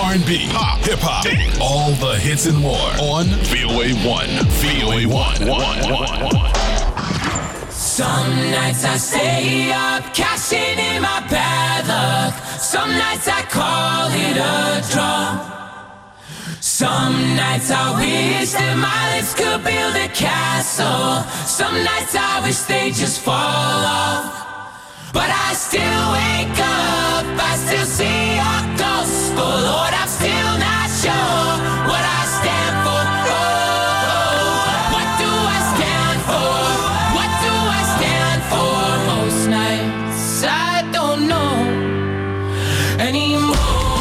R&B, pop, hip-hop, all the hits and more on VOA1. VOA1. Some nights I stay up, cashing in my bad luck. Some nights I call it a draw. Some nights I wish that my lips could build a castle. Some nights I wish they just fall off. But I still wake up, I still see your ghost. Oh Lord, I'm still not sure what I stand for. Oh, what do I stand for? What do I stand for? Most nights I don't know anymore.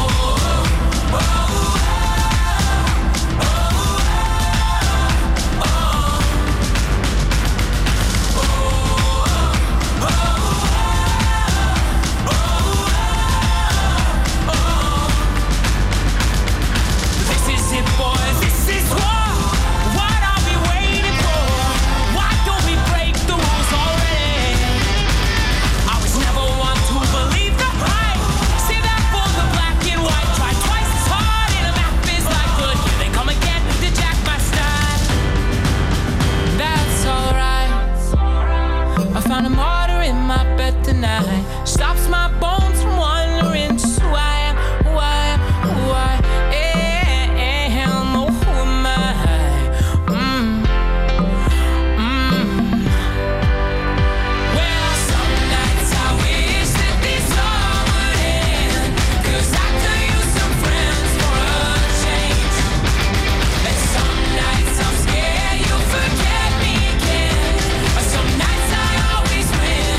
Found a martyr in my bed tonight. Stops my bones from wandering. Just who I am, who I am, who I am. Oh, who am I? Well, some nights I wish that this all would end, 'cause I could use some friends for a change. And some nights I'm scared you'll forget me again. Some nights I always win.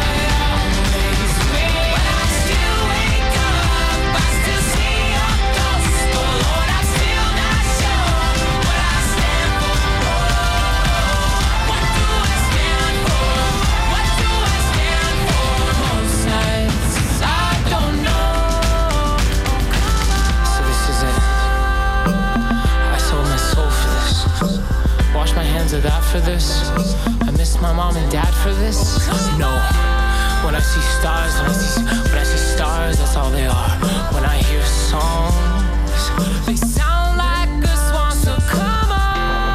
But I still wake up, I still see your ghost. Oh Lord, I'm still not sure what I stand for. What do I stand for? What do I stand for? Most nights I don't know. So this is it. I sold my soul for this. Wash my hands of that for this. I miss my mom and dad for this. No. When I see stars, when I see stars, that's all they are. When I hear songs, they sound like a swan. So come on.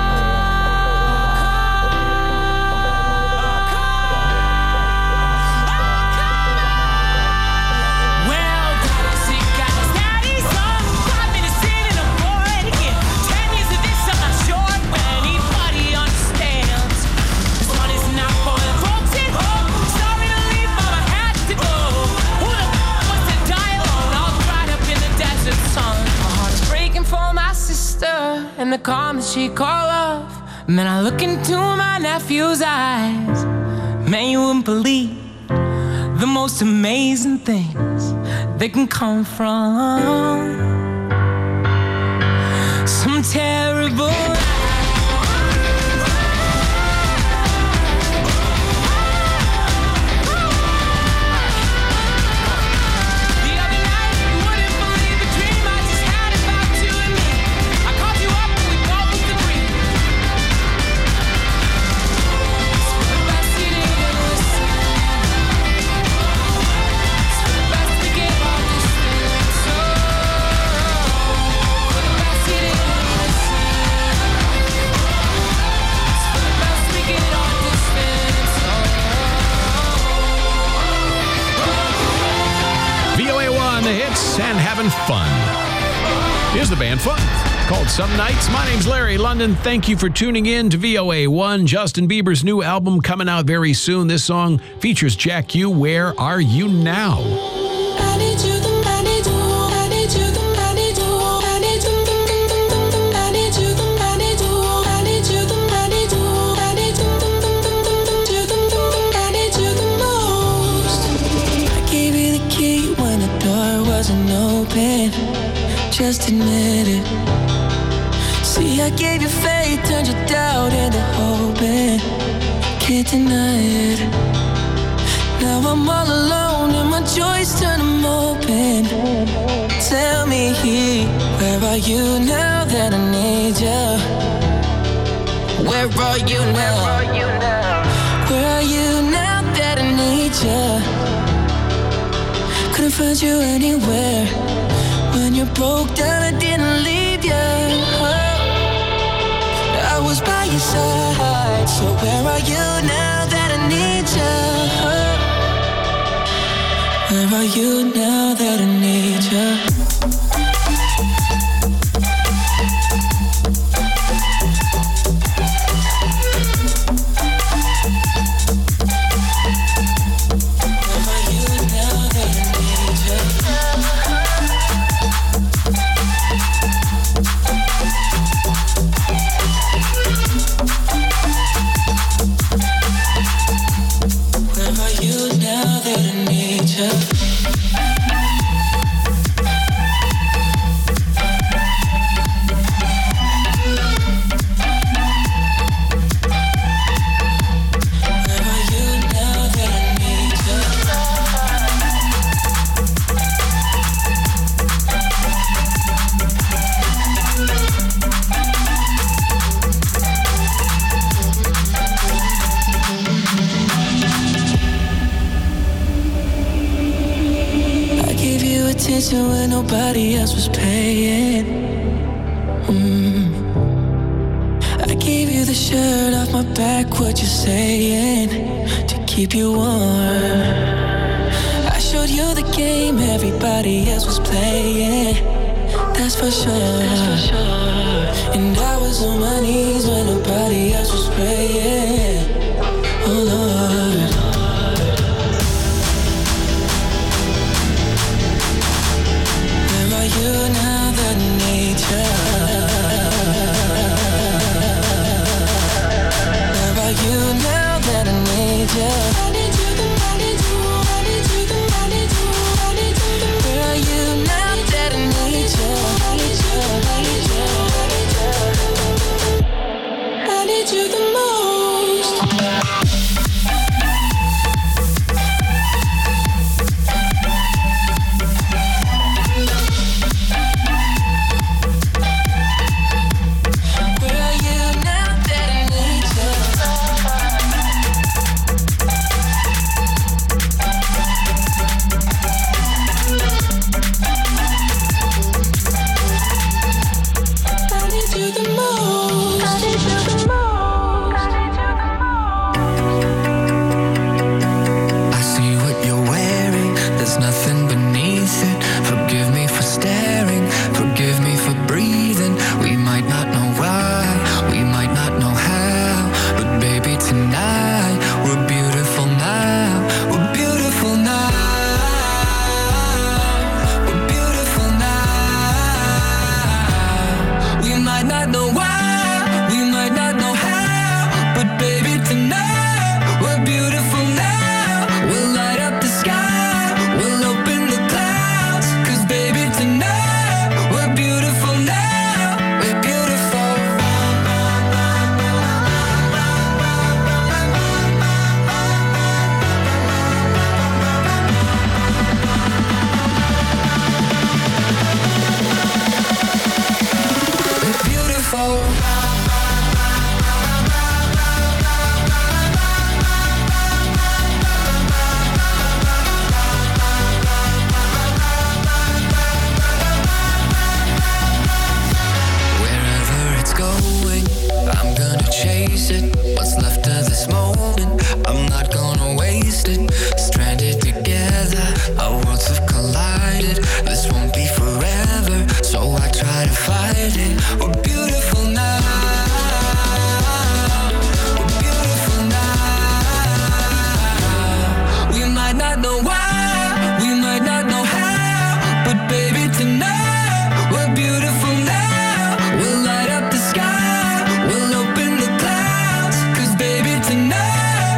Well, daddy's sick, got his daddy's on. 5 minutes in and I'm bored again. 10 years of this, I'm not sure when anybody understands. This one is not for the folks at home. Sorry to leave, but I had to go. Who the f*** wants to die alone, all dried up in the desert sun? My heart's breaking for my sister, and the calm she call off. And then I look into my nephew's eyes. Man, you wouldn't believe the most amazing things that can come from some terrible. The other night, you wouldn't believe the dream I just had about you and me. I called you up and we both agreed. It's for the best you didn't listen. It's for the best to give all distance. Oh, for the best you didn't listen. It's for the best we get all distance. VOA1, the hits and having fun. Here's the band Fun, called Some Nights. My name's Larry London. Thank you for tuning in to VOA1. Justin Bieber's new album coming out very soon. This song features Jack U. Where Are You Now? I need you, I need you, I need you, I need you, I need you, I need you, I need you, I need you, I need you, I need you, I need you the most. I gave you the key when the door wasn't open. Just admit it. See, I gave you faith, turned your doubt into hope, and can't deny it. Now I'm all alone and my joys turn them open. Tell me, where are you now that I need you? Where are you now? Where are you now that I need you? Couldn't find you anywhere when when you broke down, I didn't leave you. I was by your side. So where are you now that I need you? Where are you now that I need you? When nobody else was paying. I gave you the shirt off my back, what you saying, to keep you warm. I showed you the game everybody else was playing. That's for sure. And I was on my knees when nobody else was praying. Oh Lord. You now that I need you. Where are you now that I need you? I need you, I need you, I need you, I need you, I need you. Where are you now that I need you? I need you, I need you, I need you the most. We'll light up the sky, we'll open the clouds, 'cause baby tonight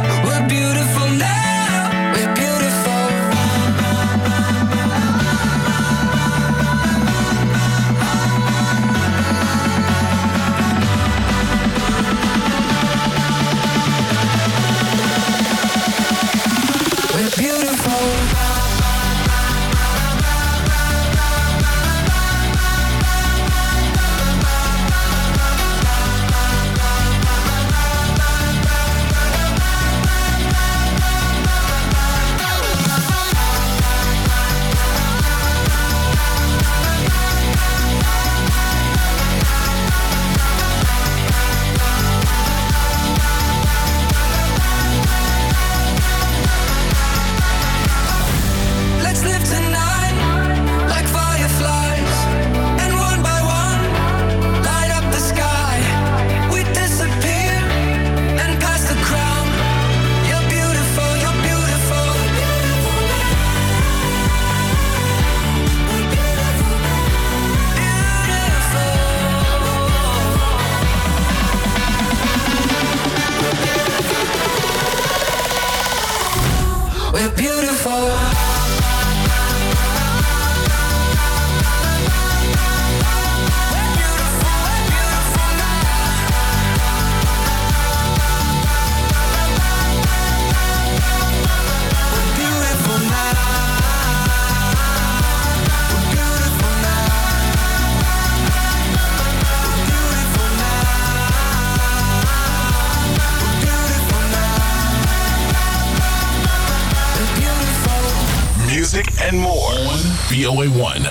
VOA1.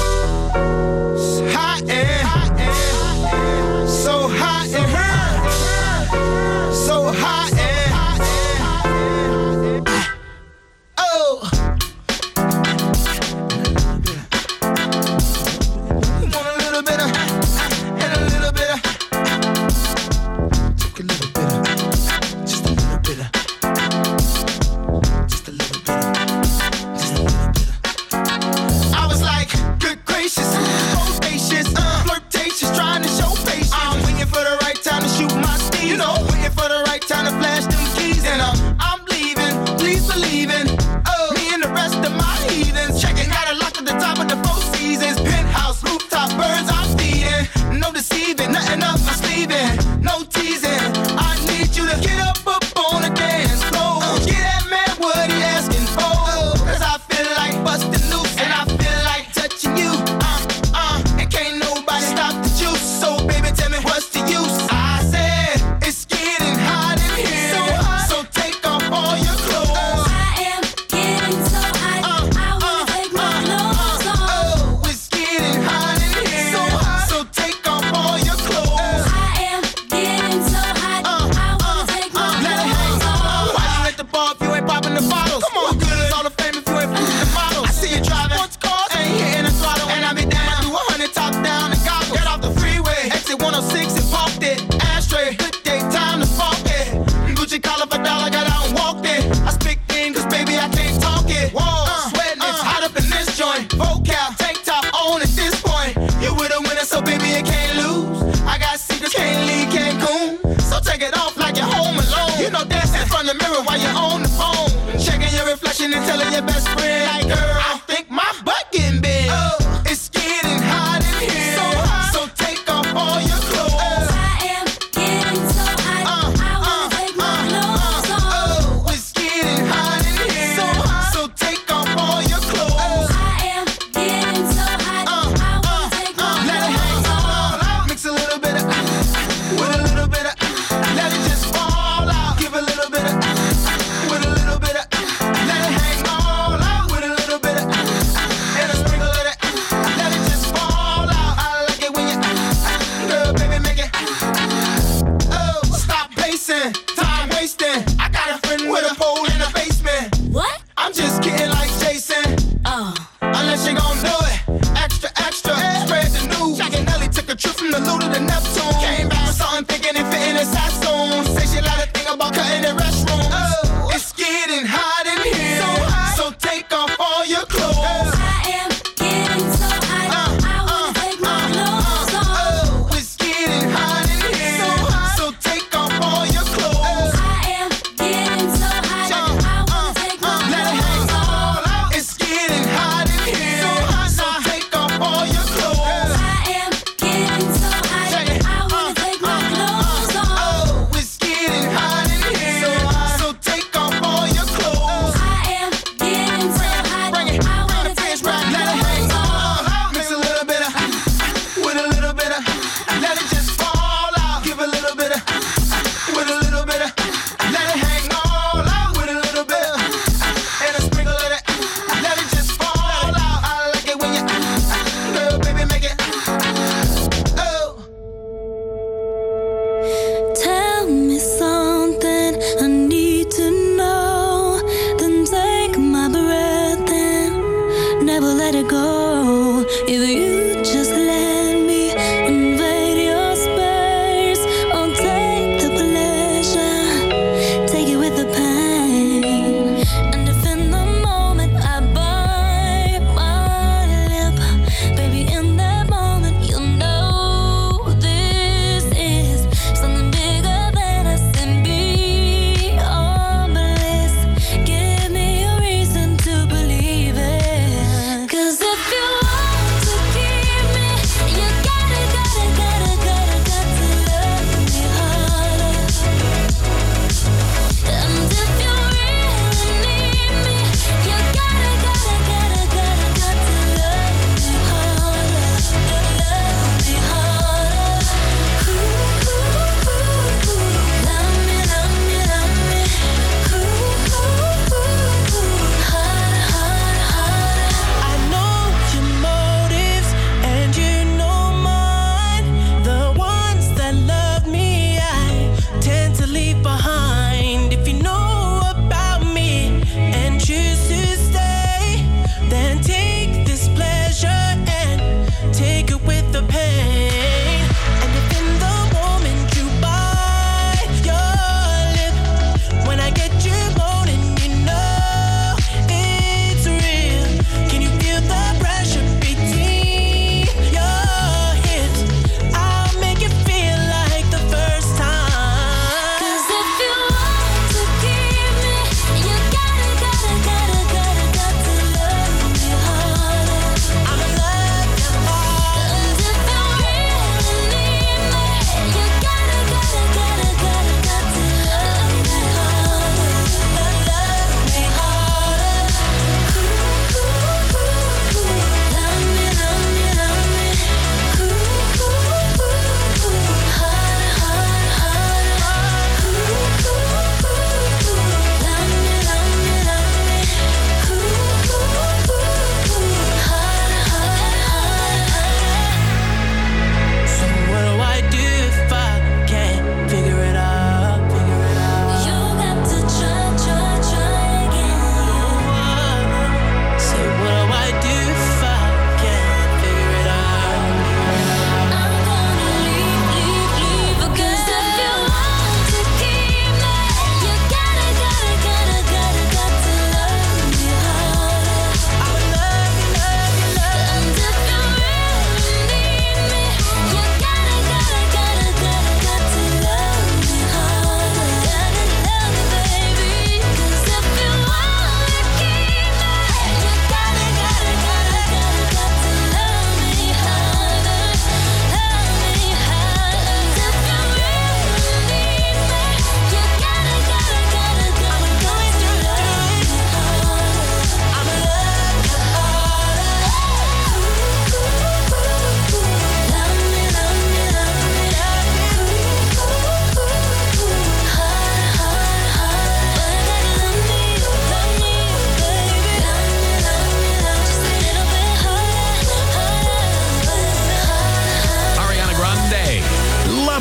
Hot air, so hot in here, so hot air. Oh, you want a little bit of, and a little bit of, took a little bit of, just a little bit of, just a little bit of, just a little bit of. I was like.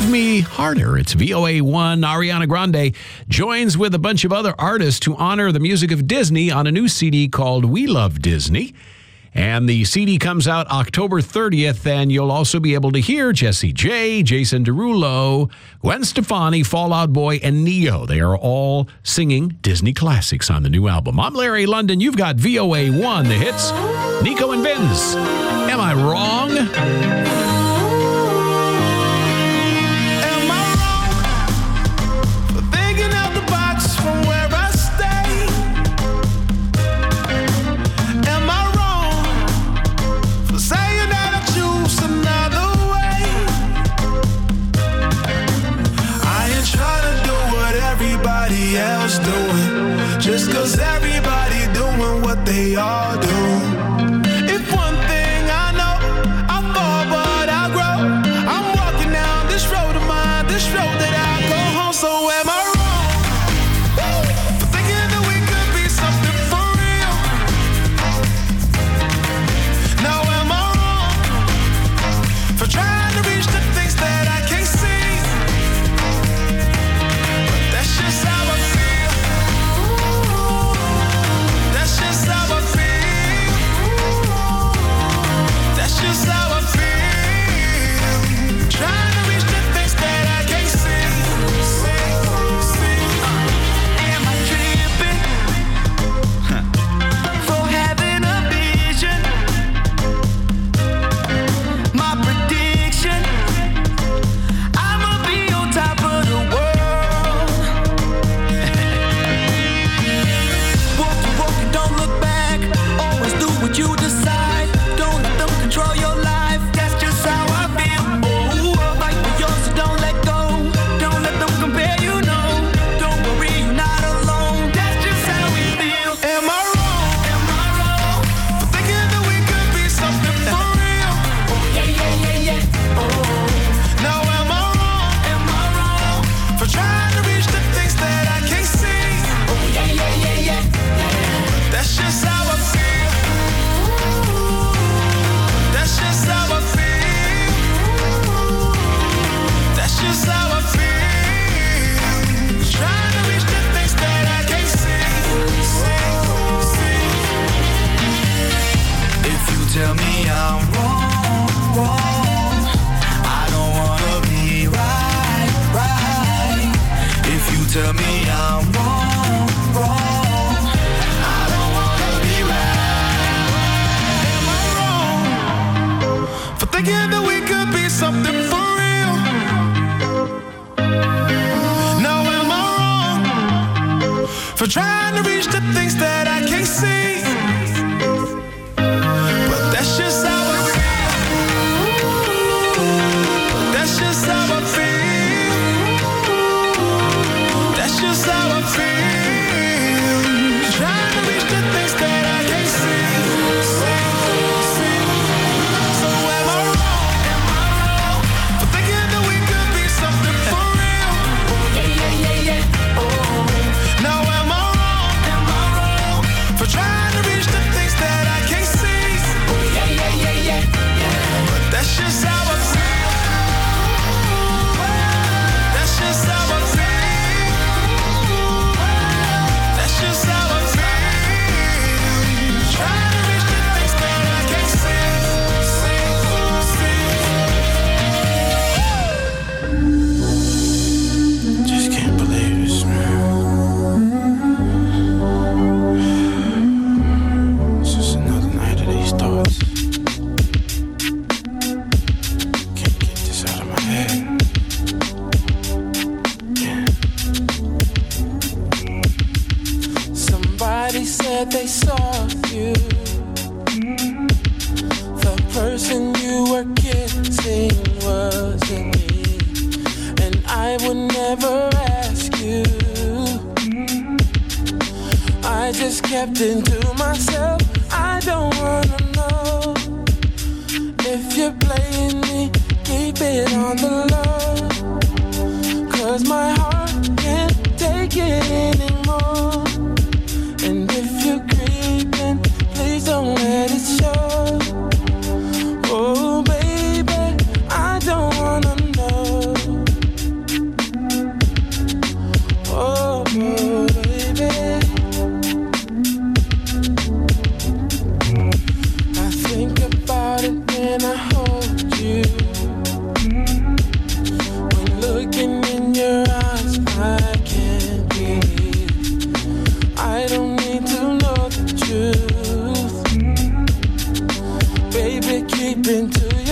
Love Me Harder. It's VOA1. Ariana Grande joins with a bunch of other artists to honor the music of Disney on a new CD called We Love Disney. And the CD comes out October 30th, and you'll also be able to hear Jessie J, Jason Derulo, Gwen Stefani, Fall Out Boy, and Neo. They are all singing Disney classics on the new album. I'm Larry London. You've got VOA1, the hits. Nico and Vince. Am I wrong? Am I wrong for thinking out the box from where I stay? Am I wrong for saying that I choose another way? I ain't trying to do what everybody else doing, just 'cause everybody doing what they all do. If one thing I know, I fall but I grow. I'm walking down this road of mine, this road that I go home. So am I wrong for thinking that we could be something for real? Now am I wrong for trying to reach the things that I can't see? But that's just how I feel. That's just how I feel. That's just how I feel. Trying to reach the things that I can't see. Am I tripping for having a vision? My prediction, I'ma be on top of the world. Walk and don't look back. Always do what you decide. Don't let them control your life. That's just how I feel. Oh, fight for yours, so don't let go. Don't let them compare you, no. Don't worry, you're not alone. That's just how we feel. Am I wrong? Am I wrong for thinking that we could be something for real? Yeah. Now am I wrong? Am I wrong for trying to reach the things that I can't see? Yeah. That's just how I feel. That's just how I feel. That's just how I feel. Trying to reach the things that I can't see. If you tell me I'm wrong, I don't wanna be right. If you tell me I'm wrong, I don't wanna be right. Am I wrong for thinking that we could be something for real? Now am I wrong for trying to reach the things that I can't see? But that's just how I feel. That's just how I feel. That's just how I feel. Trying to reach the things that I can't see. So am I wrong? Am I wrong for thinking that we could be something for real? Yeah. Now am I wrong? Am I wrong for trying to reach the things that I can't see? Yeah. But that's just how I feel. That's just how I feel. That's just how I feel. Trying to reach the things that I can't see. Just can't believe this, man. It's just another night of these thoughts. Can't get this out of my head. Somebody said they saw you. The person you were kissing wasn't me. And I would never ask you. I just kept it to myself. I don't wanna know if you're playing me. Keep it on the low. 'Cause my heart can't take it anymore. And if you're creeping, please don't let it show. Oh baby, I don't wanna know.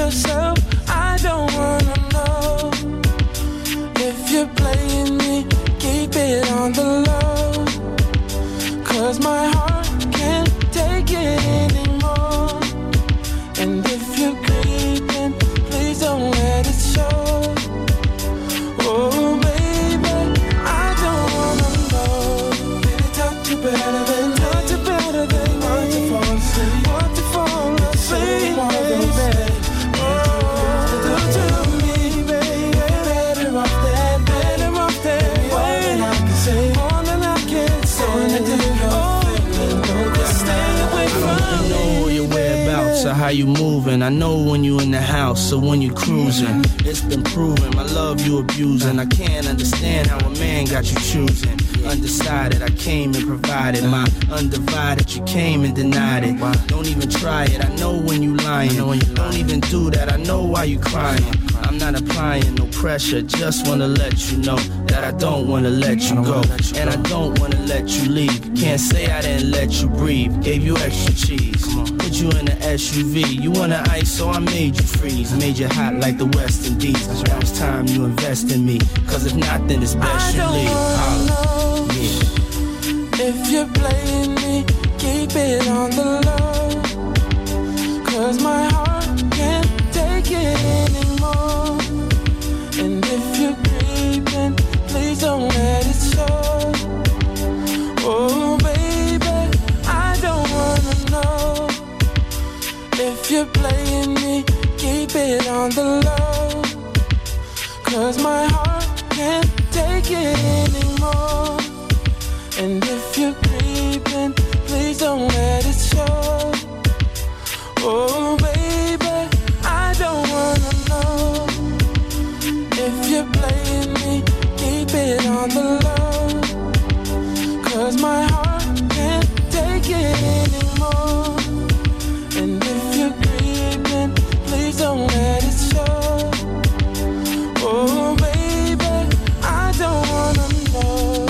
yourself. I don't wanna know if you're playing me. Keep it on the low, 'cause my heart can't take it anymore. And if you're creeping, please don't let it show. Oh baby, I don't wanna know. Baby, touch you better than want to fall asleep, want to fall asleep, baby. Oh, do to me, baby. Better off that way. I can say more than I can say. Oh, just stay away from me. I know your whereabouts or how you moving. I know when you in the house or when you cruising. It's been proven, my love you abusing. I can't understand how a man got you choosing. Undecided, I came and provided my undivided. You came and denied it. Don't even try it. I know when you lying. Don't even do that. I know why you crying. I'm not applying no pressure. Just wanna let you know that I don't wanna let you go, and I don't wanna let you leave. Can't say I didn't let you breathe. Gave you extra cheese. Put you in the SUV. You wanna ice, so I made you freeze. Made you hot like the West Indies. Now it's time you invest in me. 'Cause if not, then it's best you leave. If you're playing me, keep it on the low, 'cause my heart can't take it anymore. And if you're creeping, please don't let it show. Oh baby, I don't wanna know. If you're playing me, keep it on the low, 'cause my heart can't take it anymore. And if you're creeping, please don't let it show. Oh baby, I don't wanna know. If you're playing me, keep it on the low, 'cause my heart can't take it anymore. And if you're creeping, please don't let it show. Oh baby, I don't wanna know.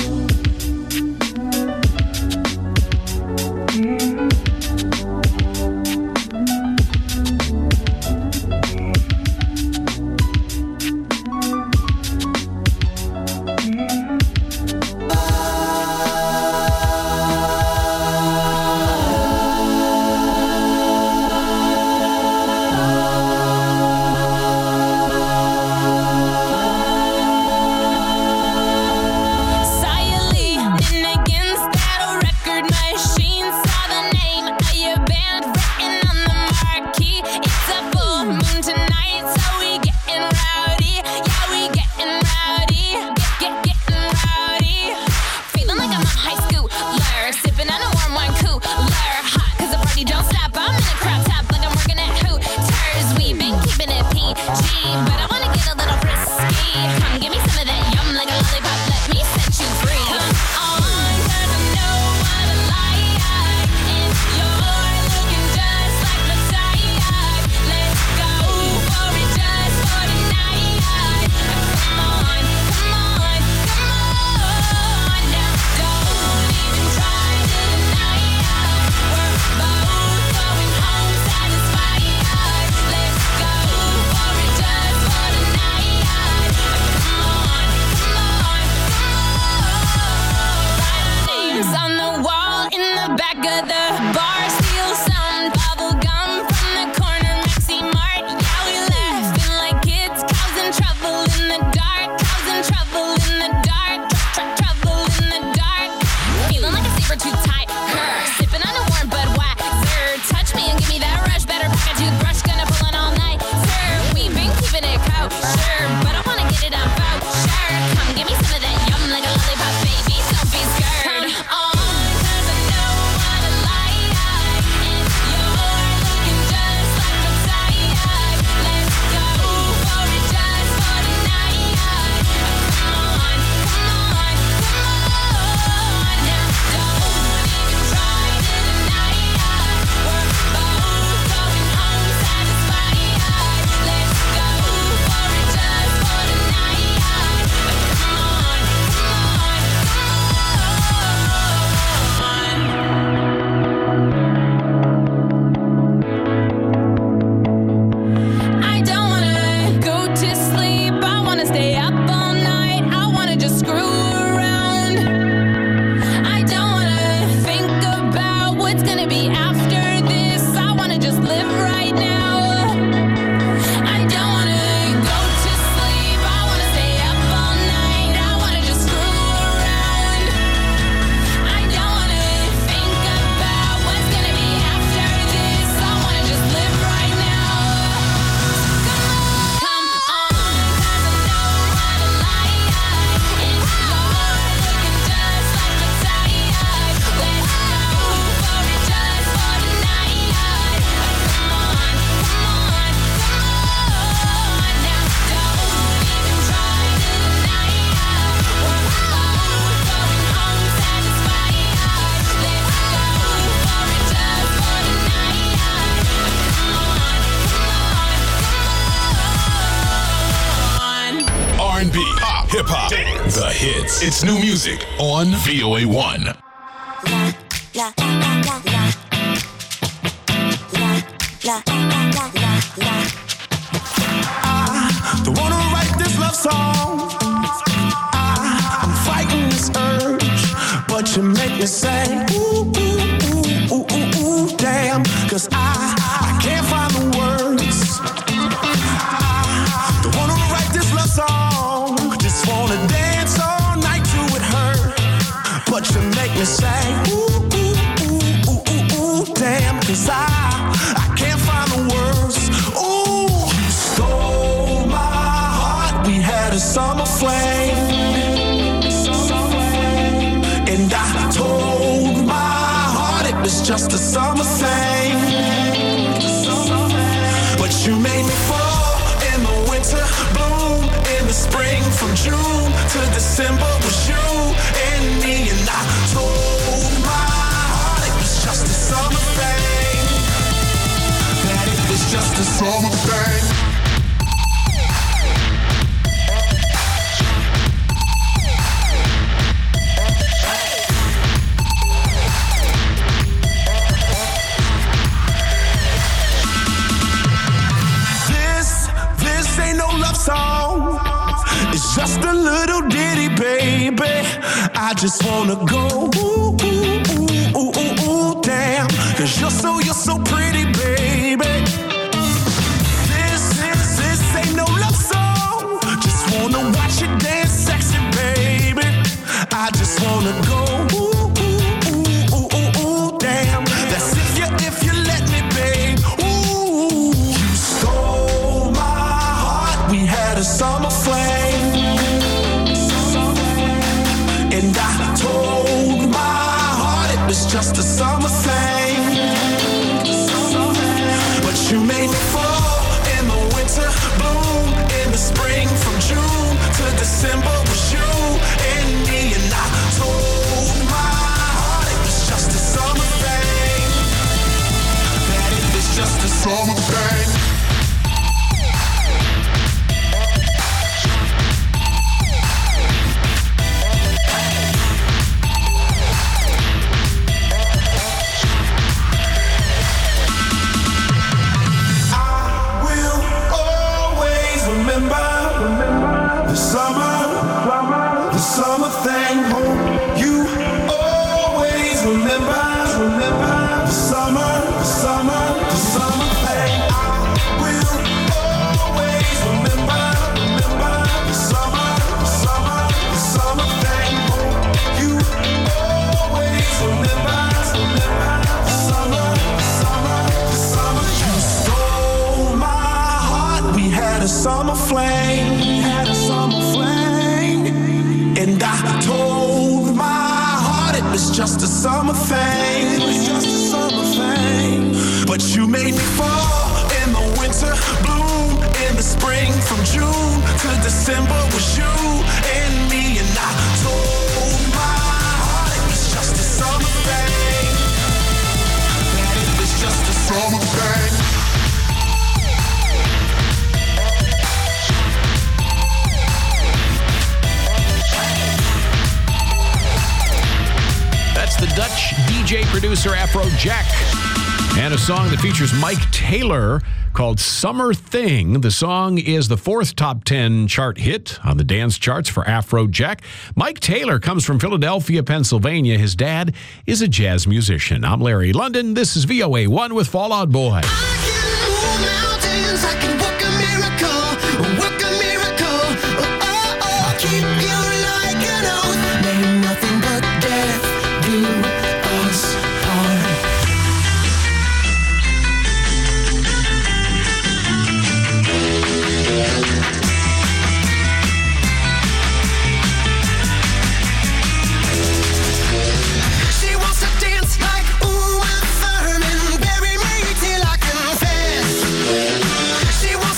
For R&B, pop, hip-hop, dance, the hits. It's new music on VOA1. I don't wanna write this love song. I'm fighting this urge, but you make me say, ooh, ooh, ooh, ooh, ooh, damn. 'Cause I can't find the words. I don't wanna write this love song. Just wanna dance all night to it hurt. But you make me say, ooh, ooh, ooh, ooh, ooh, ooh, damn. 'Cause I can't find the words. Ooh, you stole my heart. We had a summer flame. And I told my heart it was just a summer thing. But you made me fall in the winter, bloom in the spring. From June to December was you and me. And I told my heart it was just a summer thing. That it was just a summer thing. This ain't no love song. It's just a little ditty, baby. I just wanna go ooh, ooh, ooh, ooh, ooh, ooh, damn. 'Cause you're so pretty, baby. This ain't no love song. Just wanna watch you dance sexy, baby. I just wanna go ooh, ooh, ooh, ooh, ooh, ooh, damn. That's if you let me, babe. Ooh, you stole my heart. We had a summer flame. And I told my heart it was just a summer thing. But you made me fall in the winter, bloom in the spring. From June to December was you and me. And I told my heart it was just a summer thing. That it was just a summer thing. The summer thing. Hope you always remember the summer thing. I will always remember the summer thing. Hope you always remember the summer. You stole my heart. We had a summer flame. And I told my heart it was just a summer thing. But you made me fall in the winter, bloom in the spring. From June to December was you and me. And I told my heart it was just a summer thing. That it was just a summer thing. That's the Dutch DJ producer Afrojack. And a song that features Mike Taylor called Summer Thing. The song is the 4th top 10 chart hit on the dance charts for Afrojack. Mike Taylor comes from Philadelphia, Pennsylvania. His dad is a jazz musician. I'm Larry London. This is VOA1 with Fall Out Boy. I can move mountains, I can work a miracle. Oh, keep you like an oath. May nothing but death do us part. She wants to dance like Uma Thurman, bury me till I confess. She wants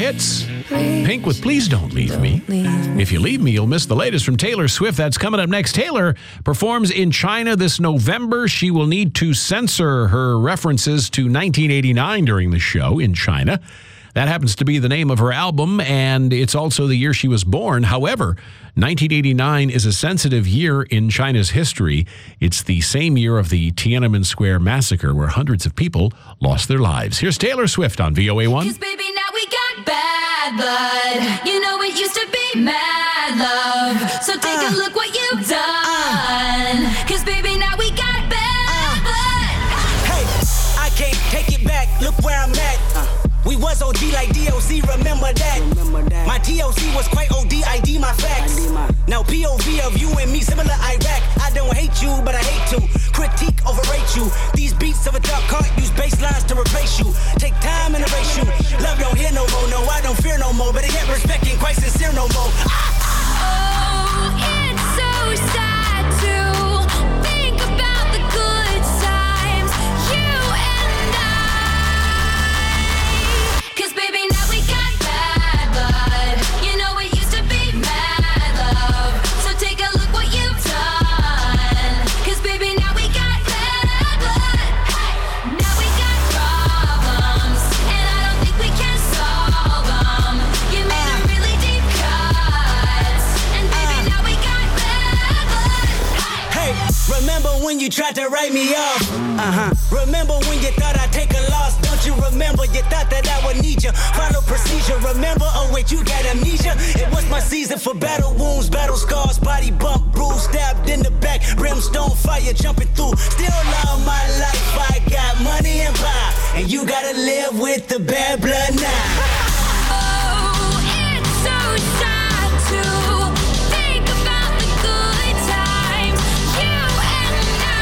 hits. Pink with Please Don't Leave Me. If you leave me, you'll miss the latest from Taylor Swift. That's coming up next. Taylor performs in China this November. She will need to censor her references to 1989 during the show in China. That happens to be the name of her album, and it's also the year she was born. However, 1989 is a sensitive year in China's history. It's the same year of the Tiananmen Square massacre, where hundreds of people lost their lives. Here's Taylor Swift on VOA1. 'Cause baby, now we got bad blood. You know it used to be mad love. So take a look what you've done. 'Cause baby, now we got bad blood. Hey, I can't take it back. Look where I'm at. We was OG like DOC, remember that. My TOC was quite OD, ID my facts. Now POV of you and me, similar Iraq. I don't hate you, but I hate to critique, overrate you. These beats of a dark heart use bass lines to replace you. Take time and erase you. Love don't hear no more, no, I don't fear no more. But I get respect ain't quite sincere no more. Oh, it's so sad to think about the good times, you and I. 'Cause baby, now we got bad blood. You know it used to be mad love. So take a look what you've done. 'Cause baby, now we got bad blood. Now we got problems, and I don't think we can solve them. You made a really deep cut, and baby, now we got bad blood. Hey, remember when you tried to write me off? Remember when you thought I'd take a loss? Don't you remember you thought that I would need you? Follow procedure, remember? Oh wait, you got amnesia? It was my season for battle wounds, battle scars, body bump, bruise, stabbed in the back, brimstone fire jumping through. Still love my life, I got money and power, and you gotta live with the bad blood now. Oh, it's so sad to think about the good times, you and I.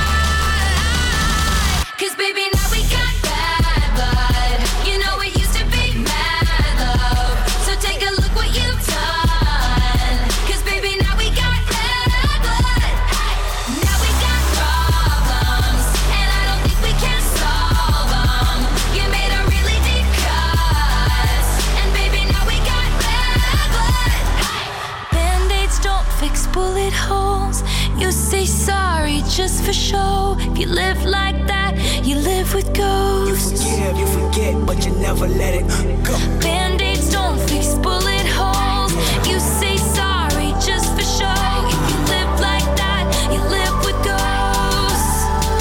'Cause baby, now we got bad blood. You know it used to be mad love. So take a look what you've done. 'Cause baby, now we got bad blood. Now we got problems, and I don't think we can solve them. You made a really deep cut, and baby, now we got bad blood. Band-aids don't fix bullet holes. You say sorry just for show. If you live like that, you live with ghosts. You forget, but you never let it go. Band-aids don't fix bullet holes. You say sorry just for show. If you live like that, you live with ghosts.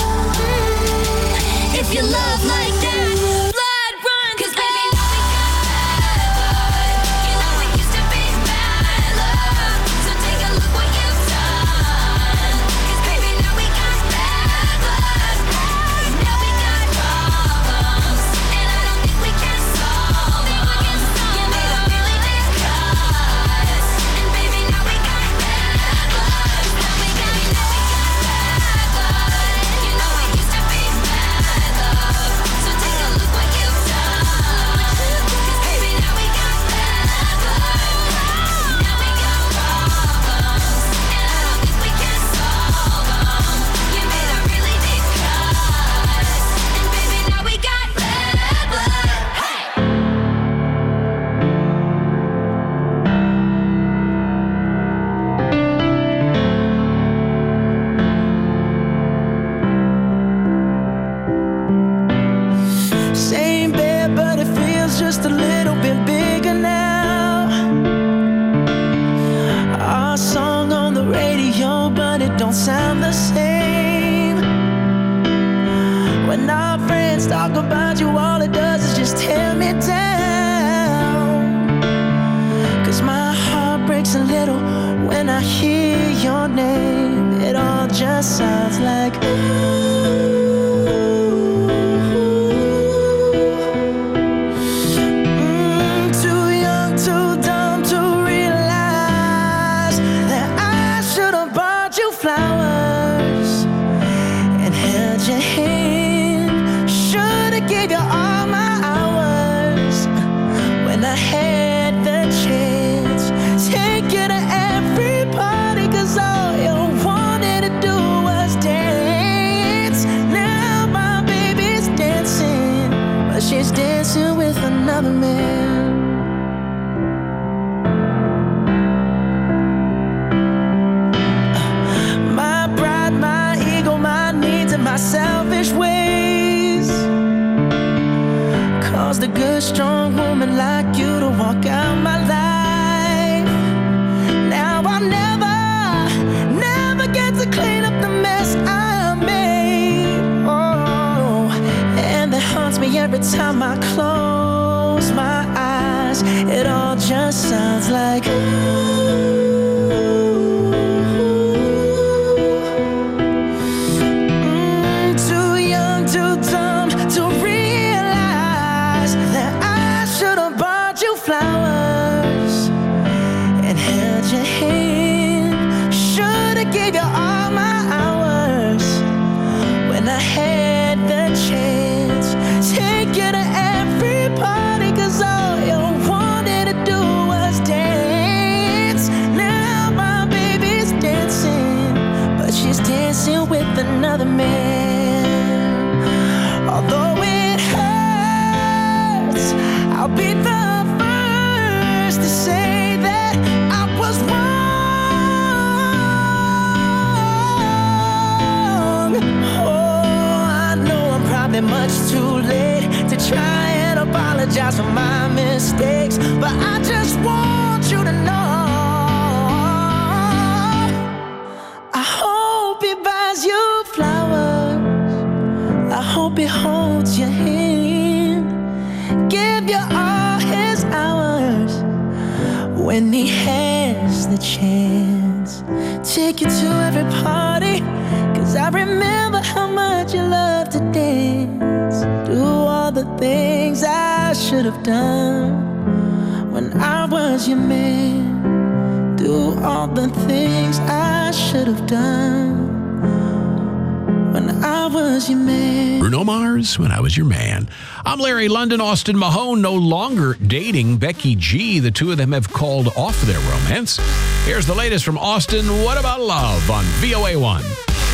If you love like that, blood runs. 'Cause baby, now we got bad blood. You know it used to be mad love. So take a look what you've done. 'Cause baby, now we got bad blood. Now we got problems, and I don't think we can solve them. You made a really deep cut, and baby, now we got bad blood. Now we got bad blood. You know it used to be mad love. So take a look what you've done. 'Cause baby, now we got bad blood. Now we got problems, and I don't think we can solve them. You made a really deep cut, and baby, now we got bad blood. Same bed, but it feels just a little bit bigger now. Our song on the radio, but it don't sound the same. When our friends talk about you, all it does is just tear me down. 'Cause my heart breaks a little when I hear your name. It all just sounds like too young, too dumb to realize that I should have bought you flowers and held your hand. Should have gave you all my hours when I had the chance. Take you to every party, 'cause all you wanted to do was dance. Now my baby's dancing, but she's dancing with another man. caused a good, strong woman like you to walk out my life. Now I'll never get to clean up the mess I made. Oh, and that haunts me every time I close my eyes. It all just sounds like too young, too dumb to realize that I should have bought you flowers and held your hand. Should have gave you all my hours when I had the chance. Take you to every party, 'cause all you wanted to do was dance. Now my baby's dancing, but she's dancing with another man. Although it hurts, I'll be the first to say that I was wrong. Oh, I know I'm probably much too late to try and apologize for my mistakes, but I just want you to know I hope he buys you flowers. I hope he holds your hand, give you all his hours when he has the chance. Take you to every party, 'cause I remember how much you loved to dance. Do all the things I should have done when I was your man. Do all the things I should have done when I was your man. Bruno Mars, When I Was Your Man. I'm Larry London. Austin Mahone no longer dating Becky G. The two of them have called off their romance. Here's the latest from Austin. What About Love on VOA1.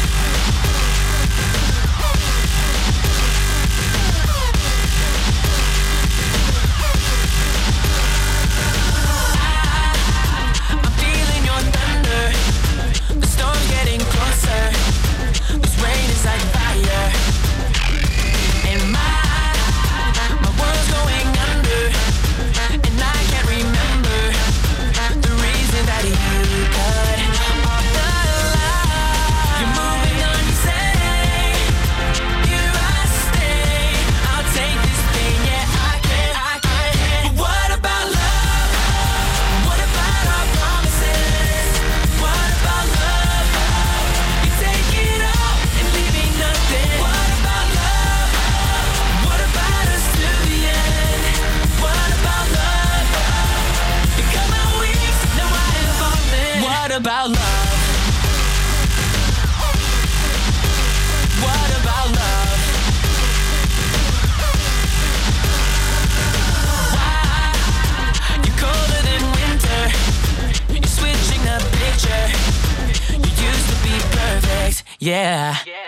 I'm feeling your thunder. The storm's getting closer. This rain is like fire. And my world's going under. And I can't remember the reason that you cut off the line. You're moving on, you say. Here I stay. I'll take this pain, yeah, I can. But what about love? What about our promises? What about love? You take it all and leave me nothing. What about love? What about us to the end? What about love? You cut my wings, now I am falling. What about love? What about love? Why? You're colder than winter. You're switching the picture. You used to be perfect, yeah.